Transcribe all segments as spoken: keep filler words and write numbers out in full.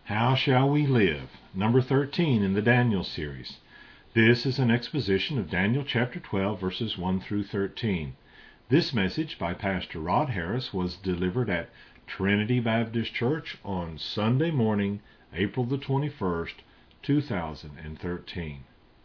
How shall we live? Number thirteen in the Daniel series. This is an exposition of Daniel chapter twelve, verses one through thirteen. This message by Pastor Rod Harris was delivered at Trinity Baptist Church on Sunday morning, April the twenty-first, two thousand thirteen.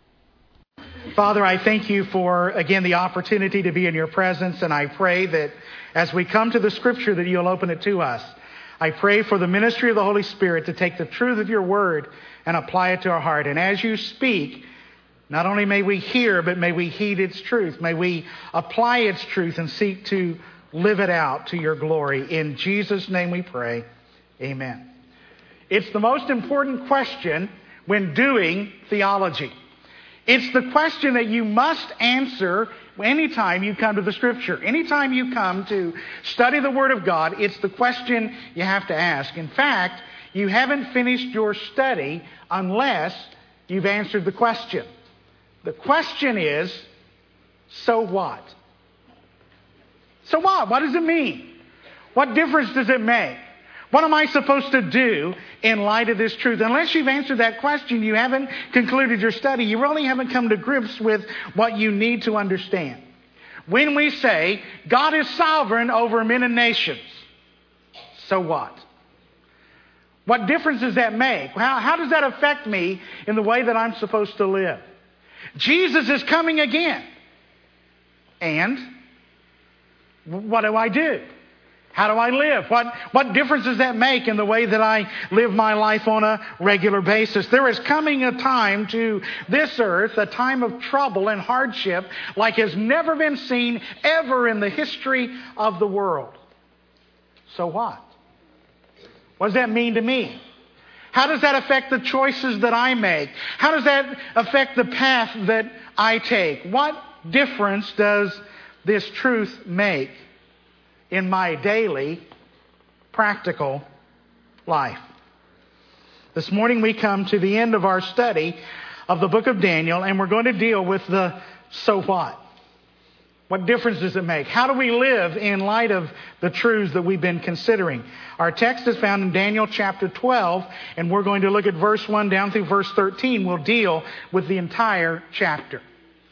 Father, I thank you for, again, the opportunity to be in your presence, and I pray that as we come to the Scripture that you'll open it to us. I pray for the ministry of the Holy Spirit to take the truth of your word and apply it to our heart. And as you speak, not only may we hear, but may we heed its truth. May we apply its truth and seek to live it out to your glory. In Jesus' name we pray. Amen. It's the most important question when doing theology. It's the question that you must answer anytime you come to the Scripture. Anytime you come to study the Word of God, it's the question you have to ask. In fact, you haven't finished your study unless you've answered the question. The question is, so what? So what? What does it mean? What difference does it make? What am I supposed to do in light of this truth? Unless you've answered that question, you haven't concluded your study. You really haven't come to grips with what you need to understand. When we say God is sovereign over men and nations, so what? What difference does that make? How, how does that affect me in the way that I'm supposed to live? Jesus is coming again. And what do I do? How do I live? What, what difference does that make in the way that I live my life on a regular basis? There is coming a time to this earth, a time of trouble and hardship like has never been seen ever in the history of the world. So what? What does that mean to me? How does that affect the choices that I make? How does that affect the path that I take? What difference does this truth make in my daily, practical life? This morning we come to the end of our study of the book of Daniel, and we're going to deal with the so what. What difference does it make? How do we live in light of the truths that we've been considering? Our text is found in Daniel chapter twelve, and we're going to look at verse one down through verse thirteen. We'll deal with the entire chapter.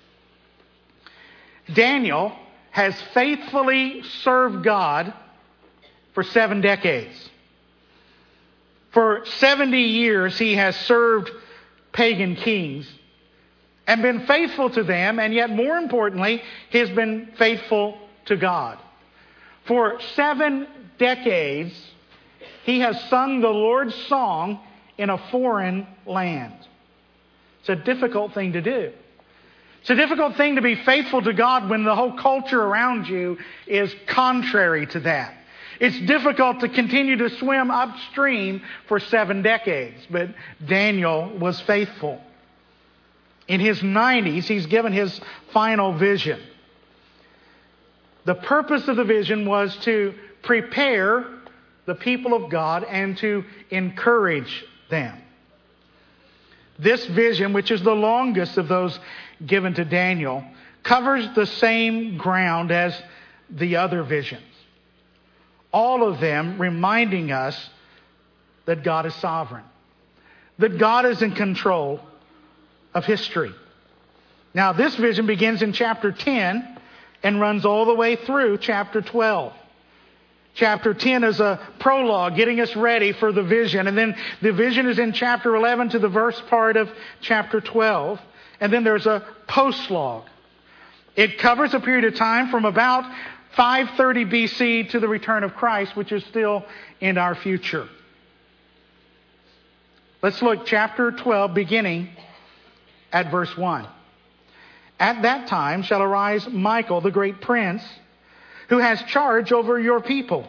Daniel has faithfully served God for seven decades. For seventy years, he has served pagan kings and been faithful to them, and yet more importantly, he has been faithful to God. For seven decades, he has sung the Lord's song in a foreign land. It's a difficult thing to do. It's a difficult thing to be faithful to God when the whole culture around you is contrary to that. It's difficult to continue to swim upstream for seven decades, but Daniel was faithful. In his nineties, he's given his final vision. The purpose of the vision was to prepare the people of God and to encourage them. This vision, which is the longest of those given to Daniel, covers the same ground as the other visions. All of them reminding us that God is sovereign, that God is in control of history. Now, this vision begins in chapter ten and runs all the way through chapter twelve. Chapter ten is a prologue getting us ready for the vision. And then the vision is in chapter eleven to the verse part of chapter twelve. And then there's a postlogue. It covers a period of time from about five thirty B C to the return of Christ, which is still in our future. Let's look chapter twelve, beginning at verse one. At that time shall arise Michael, the great prince, who has charge over your people.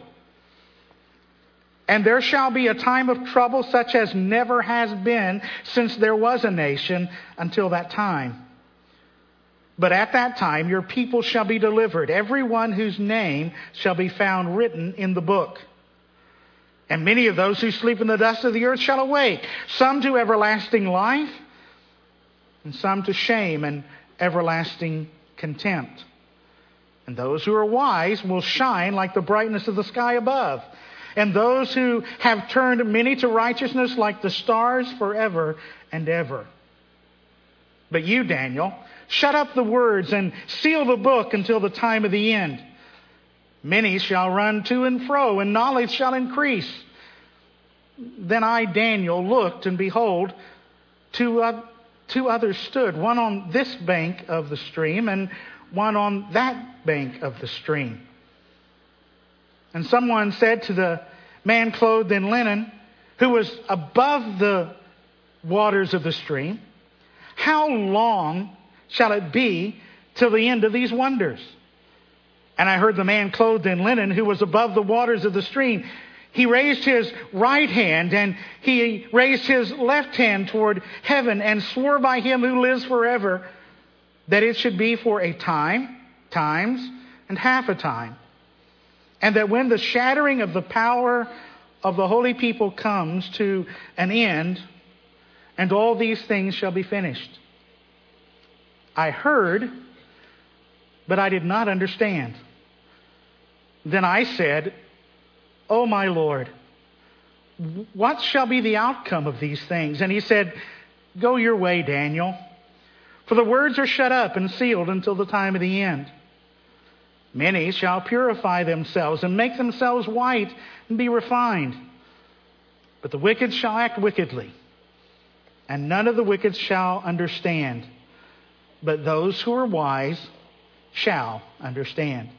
And there shall be a time of trouble such as never has been since there was a nation until that time. But at that time your people shall be delivered, every one whose name shall be found written in the book. And many of those who sleep in the dust of the earth shall awake, some to everlasting life, and some to shame and everlasting contempt. And those who are wise will shine like the brightness of the sky above, and those who have turned many to righteousness like the stars forever and ever. But you, Daniel, shut up the words and seal the book until the time of the end. Many shall run to and fro, and knowledge shall increase. Then I, Daniel, looked, and behold, two, uh, two others stood, one on this bank of the stream, and one on that bank of the stream. And someone said to the man clothed in linen, who was above the waters of the stream, how long shall it be till the end of these wonders? And I heard the man clothed in linen, who was above the waters of the stream, he raised his right hand and he raised his left hand toward heaven and swore by him who lives forever that it should be for a time, times, and half a time. And that when the shattering of the power of the holy people comes to an end, and all these things shall be finished. I heard, but I did not understand. Then I said, O my Lord, what shall be the outcome of these things? And he said, go your way, Daniel, for the words are shut up and sealed until the time of the end. Many shall purify themselves and make themselves white and be refined. But the wicked shall act wickedly, and none of the wicked shall understand. But those who are wise shall understand.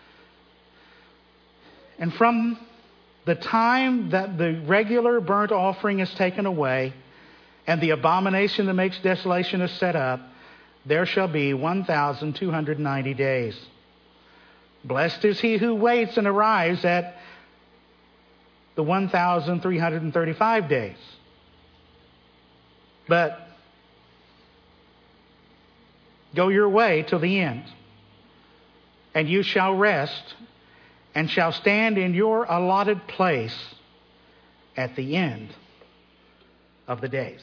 And from the time that the regular burnt offering is taken away, and the abomination that makes desolation is set up, there shall be one thousand two hundred ninety days. Blessed is he who waits and arrives at the one thousand three hundred thirty-five days. But go your way till the end, and you shall rest and shall stand in your allotted place at the end of the days.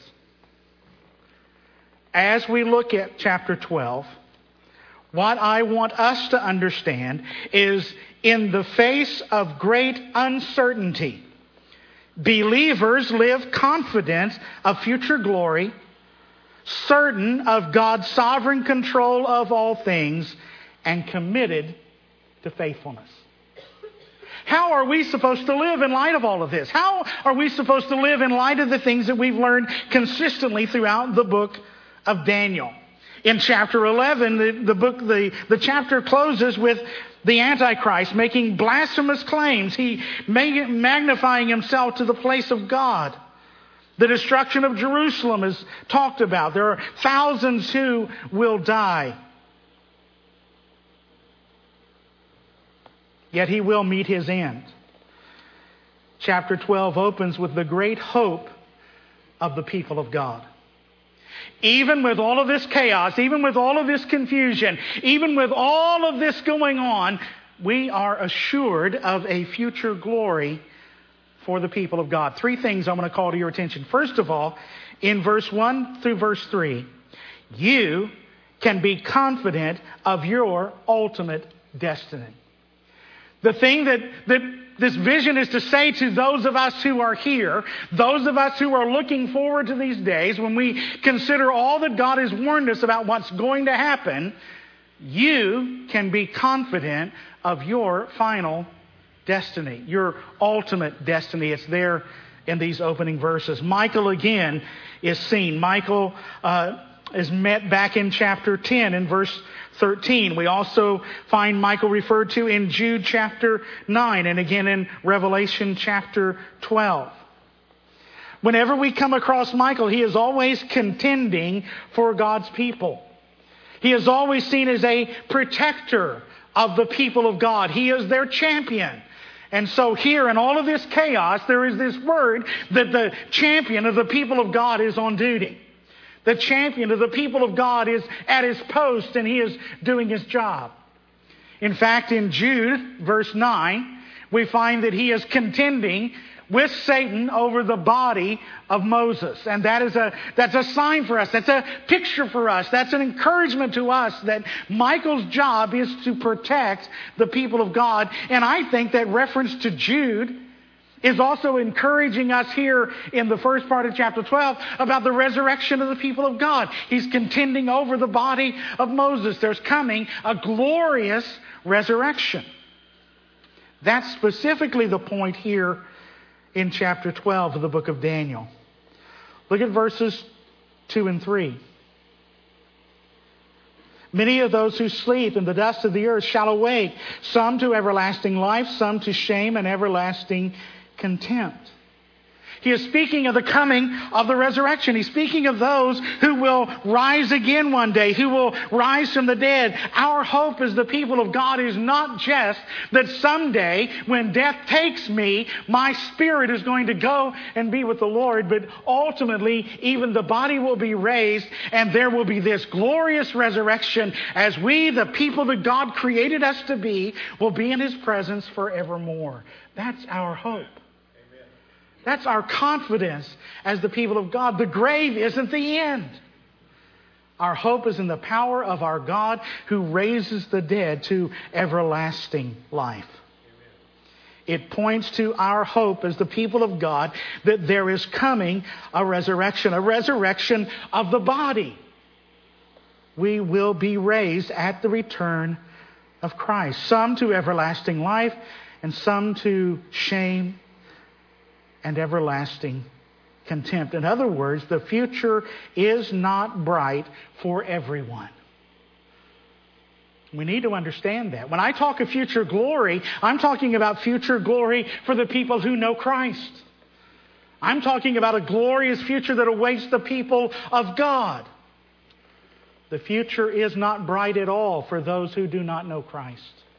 As we look at chapter twelve, what I want us to understand is, in the face of great uncertainty, believers live confident of future glory, certain of God's sovereign control of all things, and committed to faithfulness. How are we supposed to live in light of all of this? How are we supposed to live in light of the things that we've learned consistently throughout the book of Daniel? In chapter eleven, the, the book, the, the chapter closes with the Antichrist making blasphemous claims. He magnifying himself to the place of God. The destruction of Jerusalem is talked about. There are thousands who will die. Yet he will meet his end. Chapter twelve opens with the great hope of the people of God. Even with all of this chaos, even with all of this confusion, even with all of this going on, we are assured of a future glory for the people of God. Three things I want to call to your attention. First of all, in verse one through verse three, you can be confident of your ultimate destiny. The thing that, that this vision is to say to those of us who are here, those of us who are looking forward to these days, when we consider all that God has warned us about what's going to happen, you can be confident of your final destiny, your ultimate destiny. It's there in these opening verses. Michael again is seen. Michael uh, is met back in chapter ten in verse thirteen. We also find Michael referred to in Jude chapter nine and again in Revelation chapter twelve. Whenever we come across Michael, he is always contending for God's people. He is always seen as a protector of the people of God. He is their champion. And so here in all of this chaos, there is this word that the champion of the people of God is on duty. The champion of the people of God is at his post and he is doing his job. In fact, in Jude, verse nine, we find that he is contending with Satan over the body of Moses. And that is a, that's a sign for us. That's a picture for us. That's an encouragement to us that Michael's job is to protect the people of God. And I think that reference to Jude is also encouraging us here in the first part of chapter twelve about the resurrection of the people of God. He's contending over the body of Moses. There's coming a glorious resurrection. That's specifically the point here in chapter twelve of the book of Daniel. Look at verses two and three. Many of those who sleep in the dust of the earth shall awake, some to everlasting life, some to shame and everlasting contempt. He is speaking of the coming of the resurrection. He's speaking of those who will rise again one day, who will rise from the dead. Our hope as the people of God is not just that someday when death takes me, my spirit is going to go and be with the Lord, but ultimately even the body will be raised and there will be this glorious resurrection as we, the people that God created us to be, will be in His presence forevermore. That's our hope. That's our confidence as the people of God. The grave isn't the end. Our hope is in the power of our God who raises the dead to everlasting life. It points to our hope as the people of God that there is coming a resurrection, a resurrection of the body. We will be raised at the return of Christ. Some to everlasting life and some to shame and everlasting contempt. In other words, the future is not bright for everyone. We need to understand that. When I talk of future glory, I'm talking about future glory for the people who know Christ. I'm talking about a glorious future that awaits the people of God. The future is not bright at all for those who do not know Christ.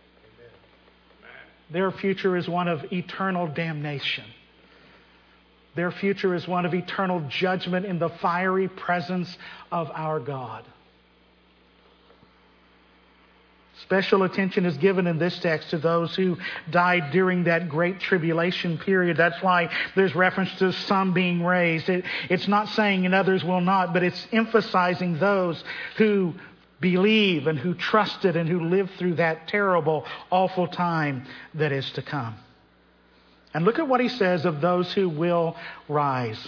Their future is one of eternal damnation. Their future is one of eternal judgment in the fiery presence of our God. Special attention is given in this text to those who died during that great tribulation period. That's why there's reference to some being raised. It, it's not saying and others will not, but it's emphasizing those who believe and who trusted and who lived through that terrible, awful time that is to come. And look at what he says of those who will rise.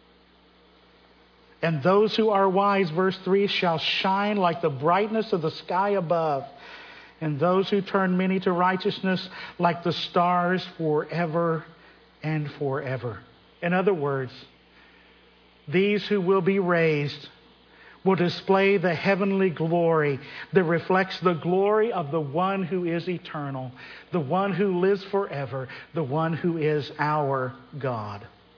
And those who are wise, verse three, shall shine like the brightness of the sky above. And those who turn many to righteousness like the stars forever and forever. In other words, these who will be raised will display the heavenly glory that reflects the glory of the one who is eternal, the one who lives forever, the one who is our God.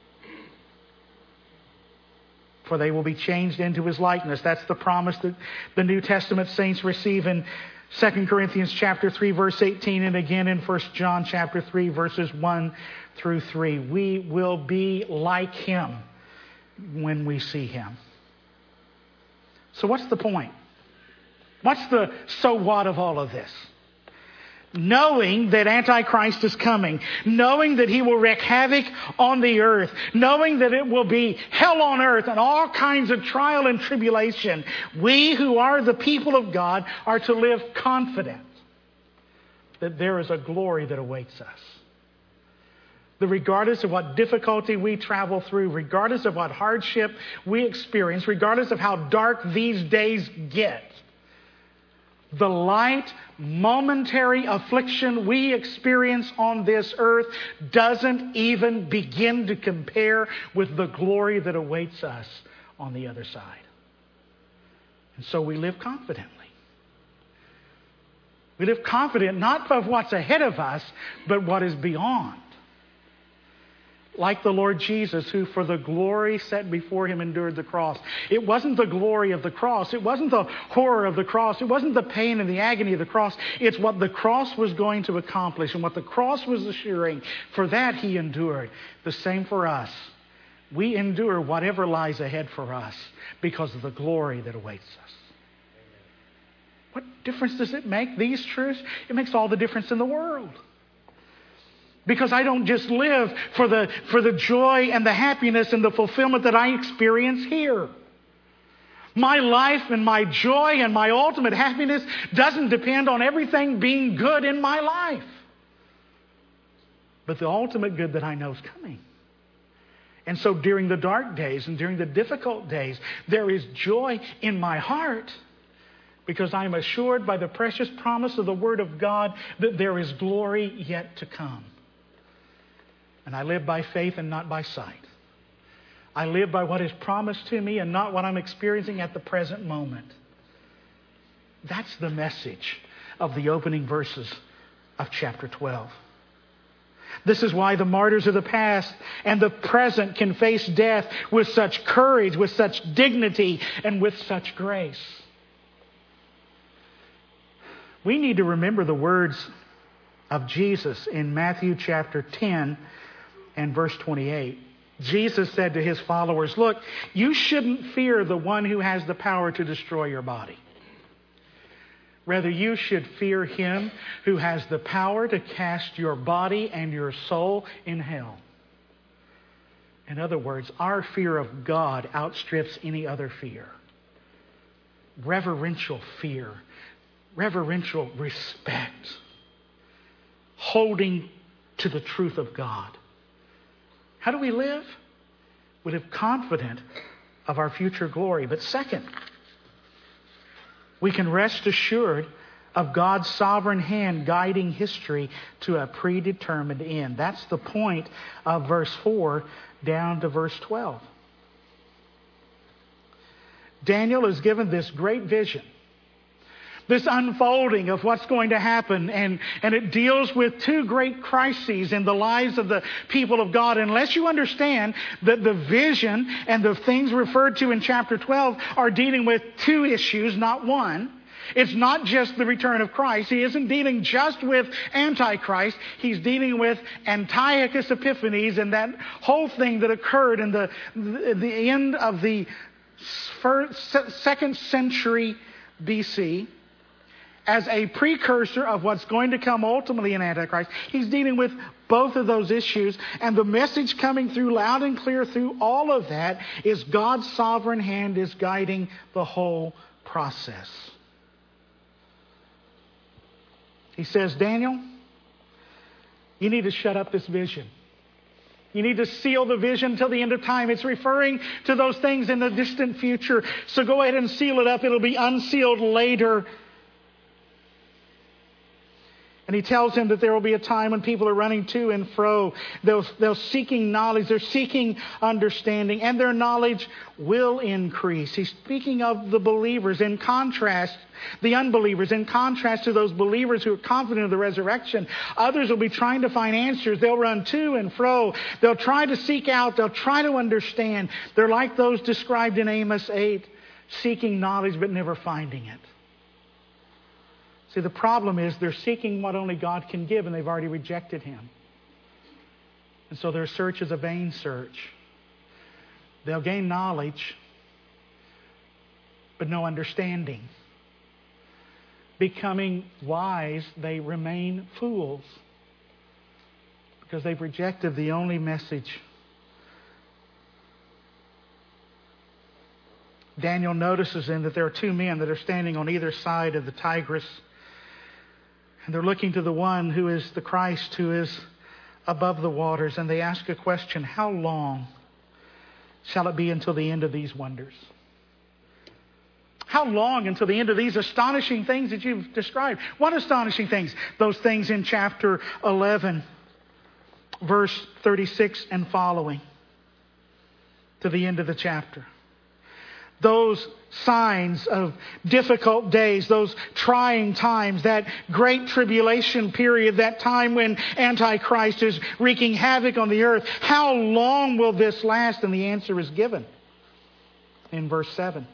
For they will be changed into His likeness. That's the promise that the New Testament saints receive in Second Corinthians chapter three, verse eighteen, and again in First John chapter three, verses one through three. We will be like Him when we see Him. So what's the point? What's the so what of all of this? Knowing that Antichrist is coming, knowing that he will wreak havoc on the earth, knowing that it will be hell on earth and all kinds of trial and tribulation, we who are the people of God are to live confident that there is a glory that awaits us. That regardless of what difficulty we travel through, regardless of what hardship we experience, regardless of how dark these days get, the light, momentary affliction we experience on this earth doesn't even begin to compare with the glory that awaits us on the other side. And so we live confidently. We live confident not of what's ahead of us, but what is beyond. Like the Lord Jesus, who for the glory set before Him endured the cross. It wasn't the glory of the cross. It wasn't the horror of the cross. It wasn't the pain and the agony of the cross. It's what the cross was going to accomplish and what the cross was assuring. For that He endured. The same for us. We endure whatever lies ahead for us because of the glory that awaits us. What difference does it make, these truths? It makes all the difference in the world. Because I don't just live for the, for the joy and the happiness and the fulfillment that I experience here. My life and my joy and my ultimate happiness doesn't depend on everything being good in my life. but the ultimate good that I know is coming. And so during the dark days and during the difficult days, there is joy in my heart because I am assured by the precious promise of the Word of God that there is glory yet to come. And I live by faith and not by sight. I live by what is promised to me and not what I'm experiencing at the present moment. That's the message of the opening verses of chapter twelve. This is why the martyrs of the past and the present can face death with such courage, with such dignity, and with such grace. We need to remember the words of Jesus in Matthew chapter ten and verse twenty-eight. Jesus said to his followers, look, you shouldn't fear the one who has the power to destroy your body. Rather, you should fear him who has the power to cast your body and your soul in hell. In other words, our fear of God outstrips any other fear. Reverential fear, reverential respect, holding to the truth of God. How do we live? We live confident of our future glory. But second, we can rest assured of God's sovereign hand guiding history to a predetermined end. That's the point of verse four down to verse twelve. Daniel is given this great vision, this unfolding of what's going to happen, and, and it deals with two great crises in the lives of the people of God. Unless you understand that the vision and the things referred to in chapter twelve are dealing with two issues, not one. It's not just the return of Christ. He isn't dealing just with Antichrist. He's dealing with Antiochus Epiphanes and that whole thing that occurred in the, the, the end of the first, second century B C as a precursor of what's going to come ultimately in Antichrist. He's dealing with both of those issues. And the message coming through loud and clear through all of that is God's sovereign hand is guiding the whole process. He says, Daniel, you need to shut up this vision. You need to seal the vision until the end of time. It's referring to those things in the distant future. So go ahead and seal it up. It'll be unsealed later. And he tells him that there will be a time when people are running to and fro. They're, they're seeking knowledge. They're seeking understanding. And their knowledge will increase. He's speaking of the believers in contrast, the unbelievers, in contrast to those believers who are confident of the resurrection. Others will be trying to find answers. They'll run to and fro. They'll try to seek out. They'll try to understand. They're like those described in Amos eight, seeking knowledge but never finding it. See, the problem is they're seeking what only God can give, and they've already rejected Him. And so their search is a vain search. They'll gain knowledge, but no understanding. Becoming wise, they remain fools because they've rejected the only message. Daniel notices then that there are two men that are standing on either side of the Tigris. And they're looking to the one who is the Christ, who is above the waters. And they ask a question, how long shall it be until the end of these wonders? How long until the end of these astonishing things that you've described? What astonishing things? Those things in chapter eleven, verse thirty-six and following, to the end of the chapter. Those signs of difficult days, those trying times, that great tribulation period, that time when Antichrist is wreaking havoc on the earth. How long will this last? And the answer is given in verse seven.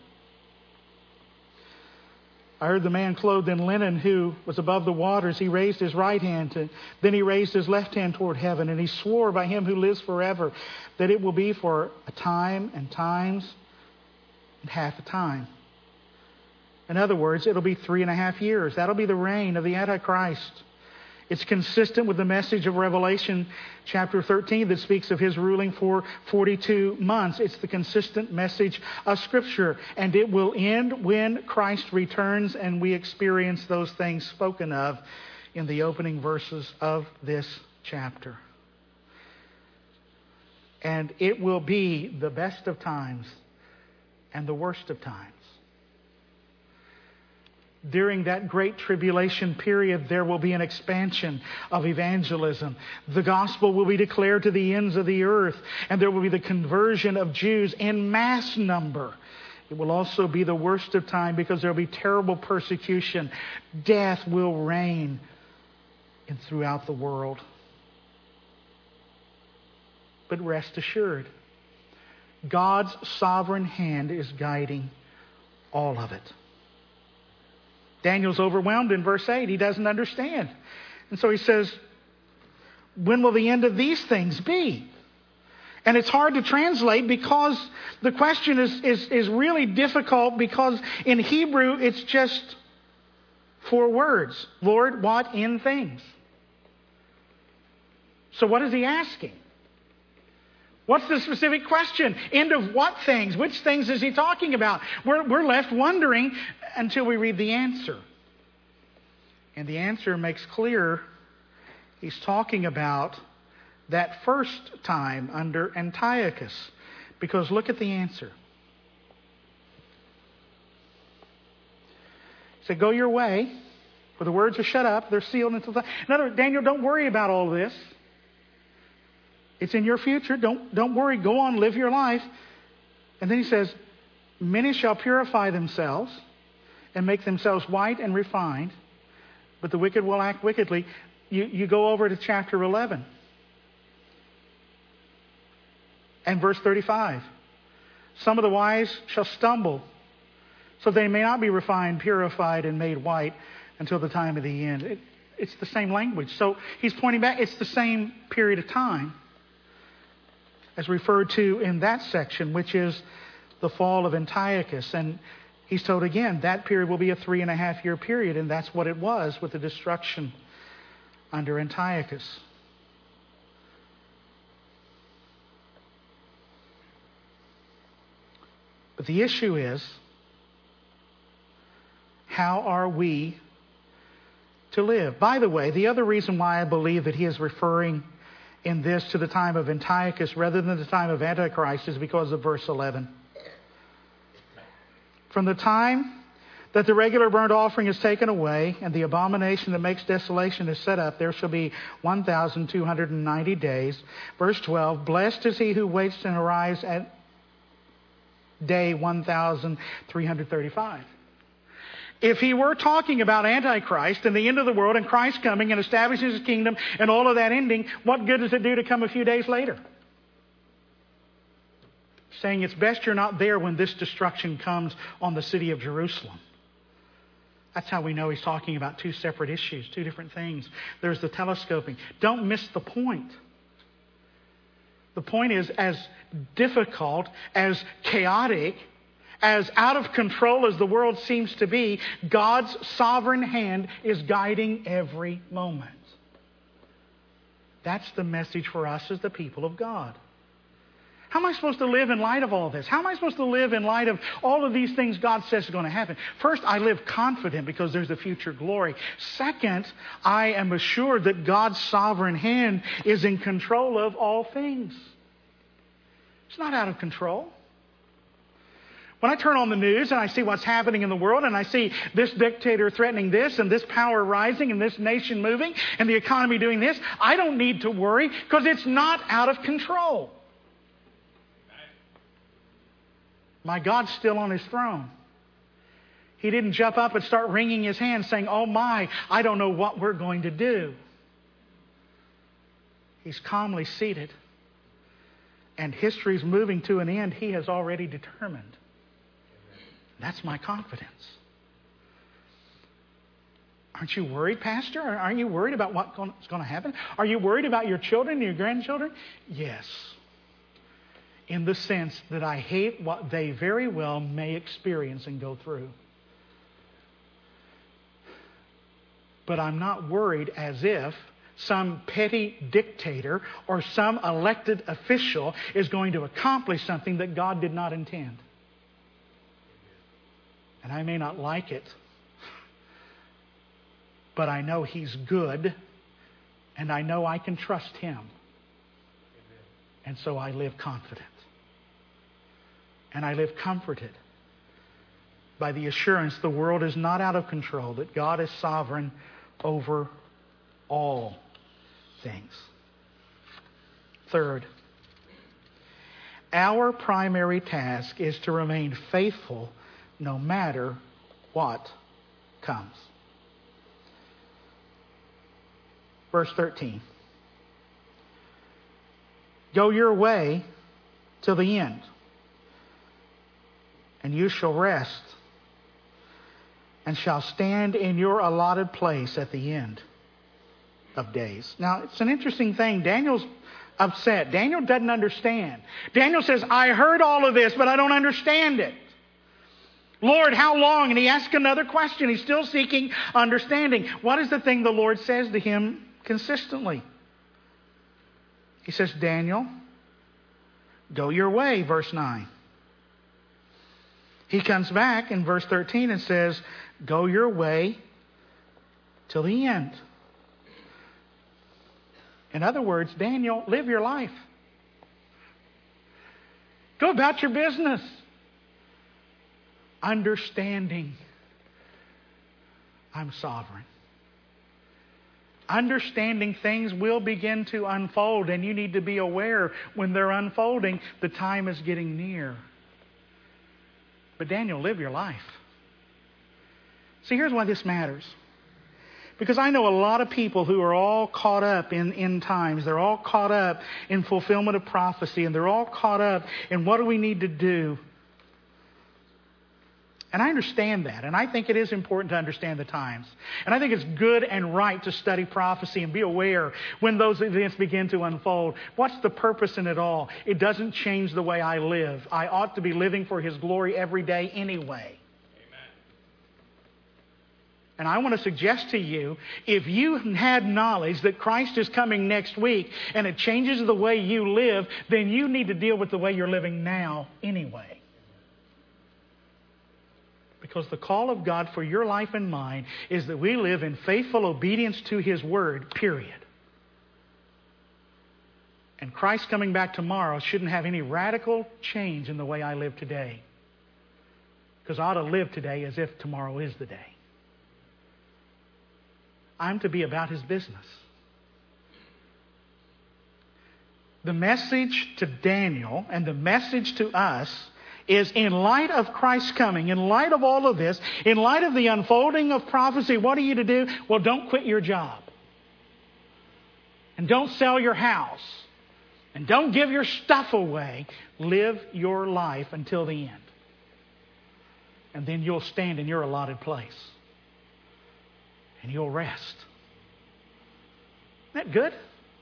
I heard the man clothed in linen who was above the waters. He raised his right hand, to, then he raised his left hand toward heaven, and he swore by him who lives forever that it will be for a time and times and half a time. In other words, it'll be three and a half years. That'll be the reign of the Antichrist. It's consistent with the message of Revelation chapter thirteen that speaks of his ruling for forty-two months. It's the consistent message of Scripture. And it will end when Christ returns and we experience those things spoken of in the opening verses of this chapter. And it will be the best of times and the worst of times. During that great tribulation period, there will be an expansion of evangelism. The gospel will be declared to the ends of the earth, and there will be the conversion of Jews in mass number. It will also be the worst of time because there will be terrible persecution. Death will reign in throughout the world. But rest assured, God's sovereign hand is guiding all of it. Daniel's overwhelmed in verse eight. He doesn't understand. And so he says, when will the end of these things be? And it's hard to translate because the question is, is, is really difficult because in Hebrew it's just four words. Lord, what end things? So what is he asking? What's the specific question? End of what things? Which things is he talking about? We're, we're left wondering until we read the answer. And the answer makes clear he's talking about that first time under Antiochus. Because look at the answer. He said, go your way, for the words are shut up, they're sealed until time. In other words, Daniel, don't worry about all this. It's in your future. Don't, don't worry. Go on, live your life. And then he says, many shall purify themselves and make themselves white and refined, but the wicked will act wickedly. You, you go over to chapter eleven. And verse thirty-five. Some of the wise shall stumble, so they may not be refined, purified, and made white until the time of the end. It, it's the same language. So he's pointing back. It's the same period of time as referred to in that section, which is the fall of Antiochus. And he's told again, that period will be a three and a half year period, and that's what it was with the destruction under Antiochus. But the issue is, how are we to live? By the way, the other reason why I believe that he is referring in this to the time of Antiochus rather than the time of Antichrist is because of verse eleven. From the time that the regular burnt offering is taken away and the abomination that makes desolation is set up, there shall be one thousand two hundred ninety days. Verse twelve, blessed is he who waits and arrives at day one thousand three hundred thirty-five. If he were talking about Antichrist and the end of the world and Christ coming and establishing his kingdom and all of that ending, what good does it do to come a few days later? Saying it's best you're not there when this destruction comes on the city of Jerusalem. That's how we know he's talking about two separate issues, two different things. There's the telescoping. Don't miss the point. The point is, as difficult, as chaotic, as out of control as the world seems to be, God's sovereign hand is guiding every moment. That's the message for us as the people of God. How am I supposed to live in light of all this? How am I supposed to live in light of all of these things God says are going to happen? First, I live confident because there's a future glory. Second, I am assured that God's sovereign hand is in control of all things. It's not out of control. When I turn on the news and I see what's happening in the world and I see this dictator threatening this and this power rising and this nation moving and the economy doing this, I don't need to worry because it's not out of control. My God's still on his throne. He didn't jump up and start wringing his hands saying, oh my, I don't know what we're going to do. He's calmly seated. And history's moving to an end he has already determined. That's my confidence. Aren't you worried, Pastor? Aren't you worried about what's going to happen? Are you worried about your children and your grandchildren? Yes. In the sense that I hate what they very well may experience and go through. But I'm not worried as if some petty dictator or some elected official is going to accomplish something that God did not intend. And I may not like it, but I know He's good, and I know I can trust Him. And so I live confident. And I live comforted by the assurance the world is not out of control, that God is sovereign over all things. Third, our primary task is to remain faithful no matter what comes. Verse thirteen. Go your way till the end, and you shall rest, and shall stand in your allotted place at the end of days. Now, it's an interesting thing. Daniel's upset. Daniel doesn't understand. Daniel says, I heard all of this, but I don't understand it. Lord, how long? And he asks another question. He's still seeking understanding. What is the thing the Lord says to him consistently? He says, Daniel, go your way, verse nine. He comes back in verse thirteen and says, go your way till the end. In other words, Daniel, live your life. Go about your business. Understanding I'm sovereign. Understanding things will begin to unfold, and you need to be aware when they're unfolding, the time is getting near. But Daniel, live your life. See, here's why this matters. Because I know a lot of people who are all caught up in end times. They're all caught up in fulfillment of prophecy, and they're all caught up in what do we need to do. And I understand that, and I think it is important to understand the times. And I think it's good and right to study prophecy and be aware when those events begin to unfold. What's the purpose in it all? It doesn't change the way I live. I ought to be living for His glory every day anyway. Amen. And I want to suggest to you, if you had knowledge that Christ is coming next week and it changes the way you live, then you need to deal with the way you're living now anyway. Because the call of God for your life and mine is that we live in faithful obedience to His Word, period. And Christ coming back tomorrow shouldn't have any radical change in the way I live today. Because I ought to live today as if tomorrow is the day. I'm to be about His business. The message to Daniel and the message to us is, in light of Christ's coming, in light of all of this, in light of the unfolding of prophecy, what are you to do? Well, don't quit your job. And don't sell your house. And don't give your stuff away. Live your life until the end. And then you'll stand in your allotted place. And you'll rest. Isn't that good?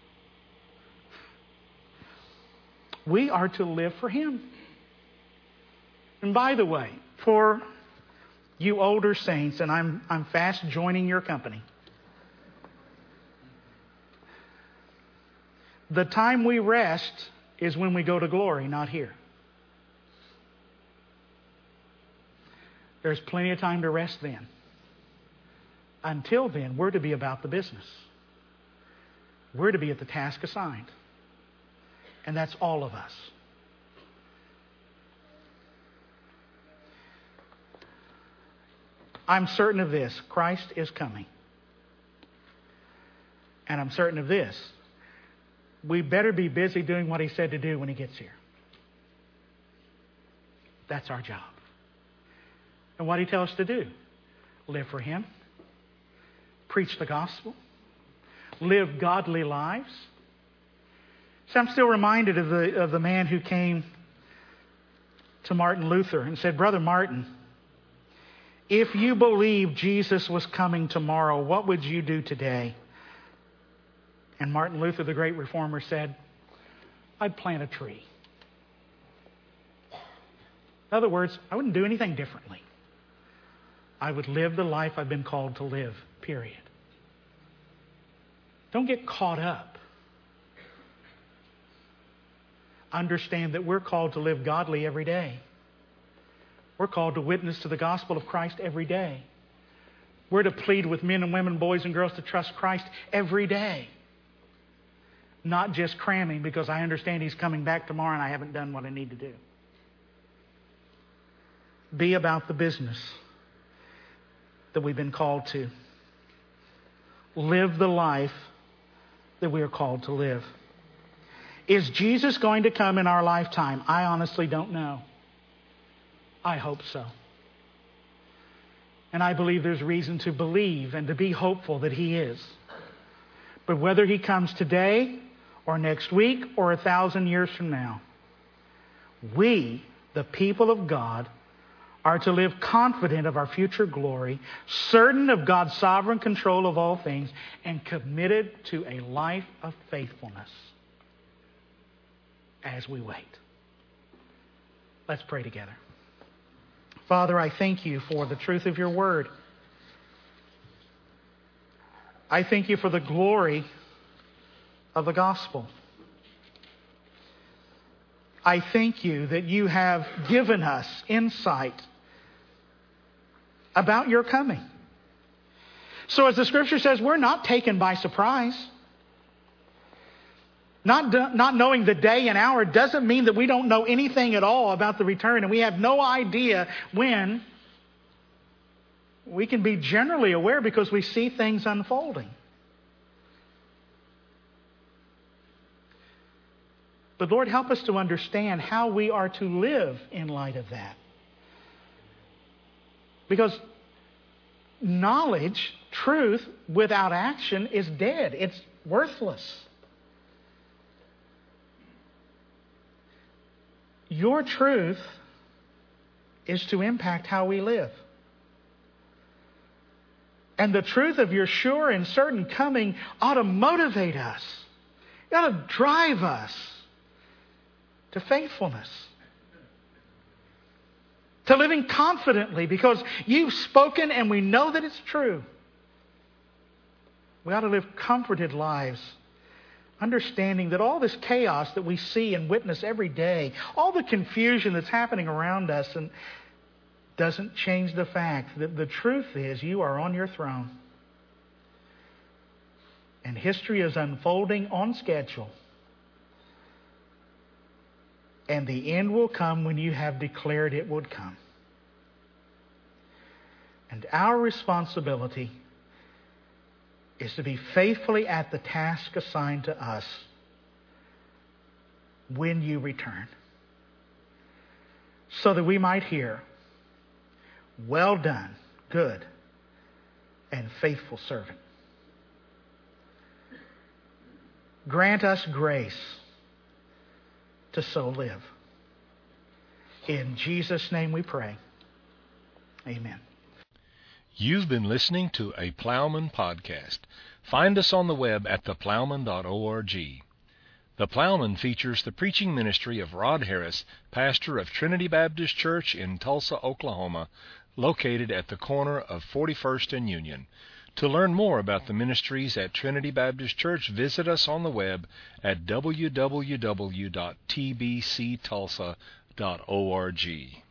We are to live for Him. And by the way, for you older saints, and I'm, I'm fast joining your company, the time we rest is when we go to glory, not here. There's plenty of time to rest then. Until then, we're to be about the business. We're to be at the task assigned. And that's all of us. I'm certain of this. Christ is coming. And I'm certain of this. We better be busy doing what He said to do when He gets here. That's our job. And what He tells us to do? Live for Him. Preach the gospel. Live godly lives. So I'm still reminded of the, of the man who came to Martin Luther and said, Brother Martin, if you believe Jesus was coming tomorrow, what would you do today? And Martin Luther, the great reformer, said, I'd plant a tree. In other words, I wouldn't do anything differently. I would live the life I've been called to live, period. Don't get caught up. Understand that we're called to live godly every day. We're called to witness to the gospel of Christ every day. We're to plead with men and women, boys and girls to trust Christ every day. not just cramming because I understand he's coming back tomorrow and I haven't done what I need to do. Be about the business that we've been called to. Live the life that we are called to live. Is Jesus going to come in our lifetime? I honestly don't know. I hope so. And I believe there's reason to believe and to be hopeful that he is. But whether he comes today or next week or a thousand years from now, we, the people of God, are to live confident of our future glory, certain of God's sovereign control of all things, and committed to a life of faithfulness as we wait. Let's pray together. Father, I thank you for the truth of your word. I thank you for the glory of the gospel. I thank you that you have given us insight about your coming. So as the scripture says, we're not taken by surprise. Not, not knowing the day and hour doesn't mean that we don't know anything at all about the return and we have no idea when. We can be generally aware because we see things unfolding. But Lord, help us to understand how we are to live in light of that. Because knowledge, truth, without action is dead. It's worthless. Your truth is to impact how we live. And the truth of your sure and certain coming ought to motivate us. It ought to drive us to faithfulness. To living confidently because you've spoken and we know that it's true. We ought to live comforted lives, understanding that all this chaos that we see and witness every day, all the confusion that's happening around us, and doesn't change the fact that the truth is you are on your throne. And history is unfolding on schedule. And the end will come when you have declared it would come. And our responsibility is to be faithfully at the task assigned to us when you return. So that we might hear, "Well done, good and faithful servant." Grant us grace to so live. In Jesus' name we pray. Amen. You've been listening to a Plowman podcast. Find us on the web at the plowman dot org. The Plowman features the preaching ministry of Rod Harris, pastor of Trinity Baptist Church in Tulsa, Oklahoma, located at the corner of forty-first and Union. To learn more about the ministries at Trinity Baptist Church, visit us on the web at w w w dot t b c tulsa dot org.